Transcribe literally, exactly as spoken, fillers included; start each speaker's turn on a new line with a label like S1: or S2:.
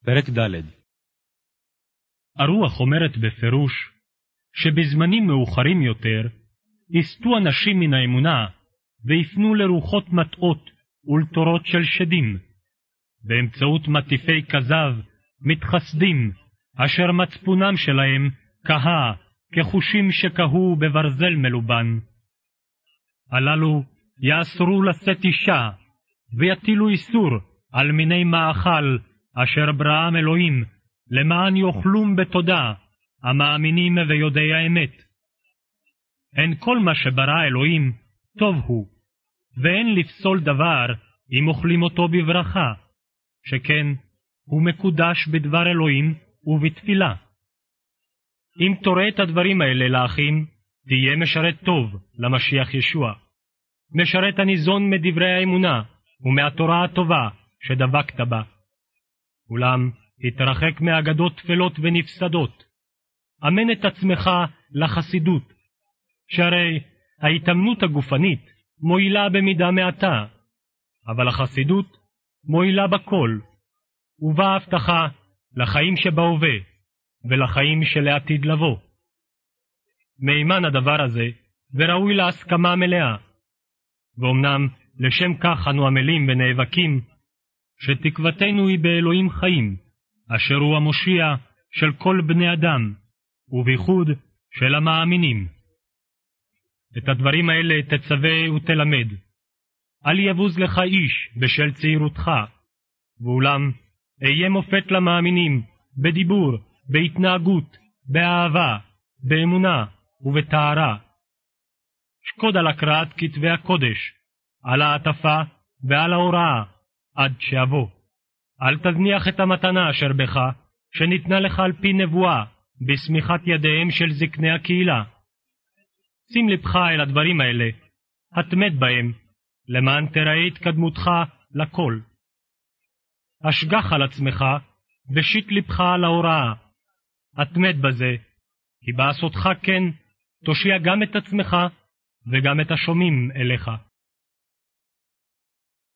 S1: פרק ד'.
S2: הרוח אומרת בפירוש שבזמנים מאוחרים יותר יסטו אנשים מן האמונה ויפנו לרוחות מטעות ולתורות של שדים, באמצעות מטיפי כזב מתחסדים, אשר מצפונם שלהם כהה כחושים שכהו בברזל מלובן. הללו יאסרו לשאת אישה, ויטילו איסור על מיני מאכל אשר בראם אלוהים, למען יאכלום בתודה, המאמינים ויודעי האמת. אין כל מה שברא אלוהים טוב הוא, ואין לפסול דבר אם אוכלים אותו בברכה, שכן הוא מקודש בדבר אלוהים ובתפילה. אם תורא את הדברים האלה לאחים, תהיה משרת טוב למשיח ישוע, משרת הניזון מדברי האמונה ומהתורה הטובה שדבקת בה. אולם התרחק מאגדות תפלות ונפסדות, אמן את עצמך לחסידות, שהרי ההתאמנות הגופנית מועילה במידה מעטה, אבל החסידות מועילה בכל, ובה הבטחה לחיים שבהווה ולחיים שלעתיד לבוא. מימן הדבר הזה וראוי להסכמה מלאה, ואומנם לשם כך אנו עמלים ונאבקים, שתקוותנו היא באלוהים חיים, אשר הוא המושיע של כל בני אדם, ובייחוד של המאמינים. את הדברים האלה תצווה ותלמד. אל יבוז לך איש בשל צעירותך, ואולם אהיה מופת למאמינים בדיבור, בהתנהגות, באהבה, באמונה ובטהרה. שקוד על הקראת כתבי הקודש, על העטפה ועל ההוראה, עד שאבוא. אל תזניח את המתנה אשר בך, שניתנה לך על פי נבואה, בסמיכת ידיהם של זקני הקהילה. שים לבך אל הדברים האלה, התמד בהם, למען תראה התקדמותך לכל. השגח על עצמך, ושיט לבך על ההוראה. התמד בזה, כי בעשותך כן, תושיע גם את עצמך, וגם את השומעים אליך.